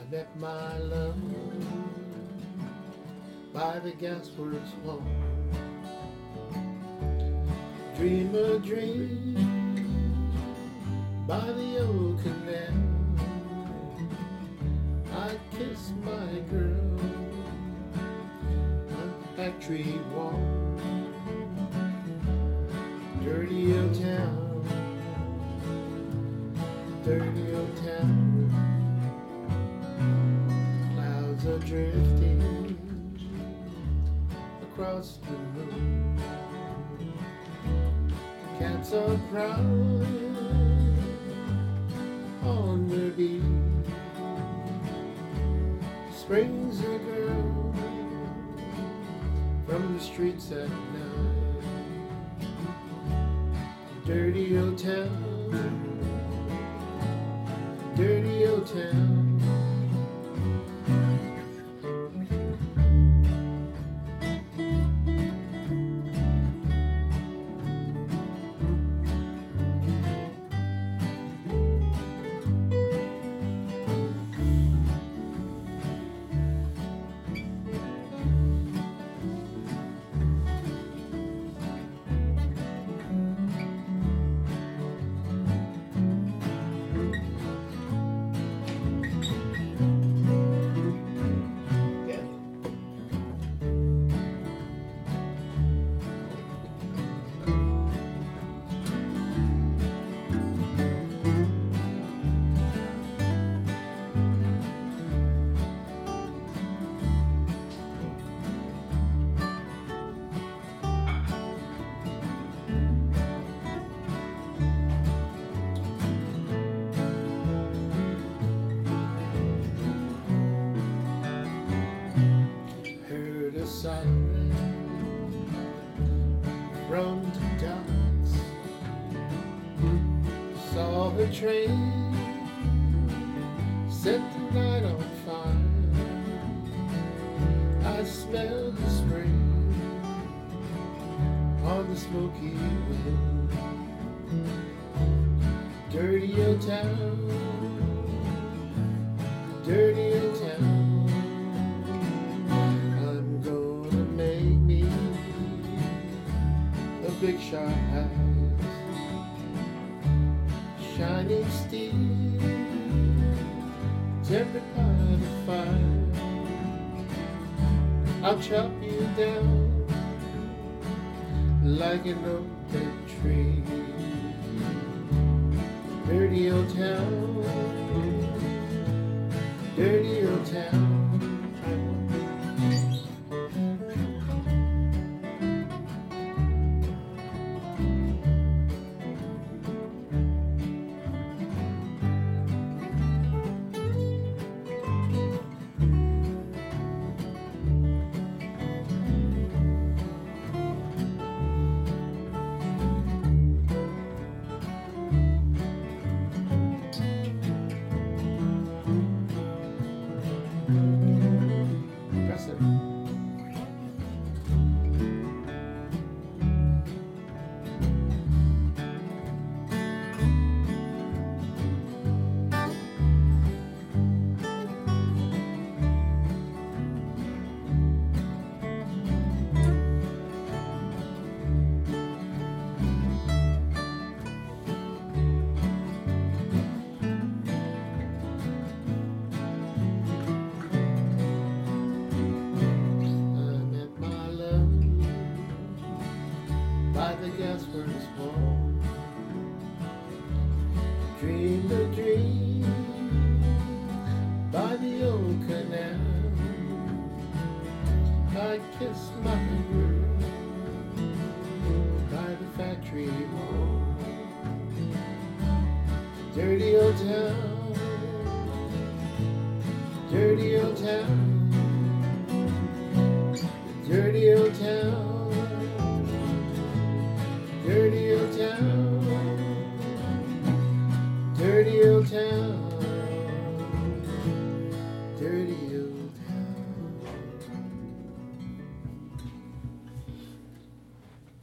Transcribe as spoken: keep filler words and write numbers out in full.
met my love by the gasworks wall. Dream a dream by the old canal. I kiss my girl on the factory wall. Dirty old town, dirty old town. Clouds are drifting across the moon. Cats are crying on the beach. Springs a girl from the streets at night. Dirty old town, dirty old town. Siren from the docks, saw the train set the night on fire. I smelled the spring on the smoky wind. Dirty old town, dirty old town. Big sharp eyes, shining steel, tempered by the fire. I'll chop you down like an oak tree. Dirty old town, dirty old town. By the gasworks wall, dreamed a dream by the old canal. I kissed my girl by the factory wall. Dirty old town, dirty old town, dirty old town. Dirty old town, dirty old town.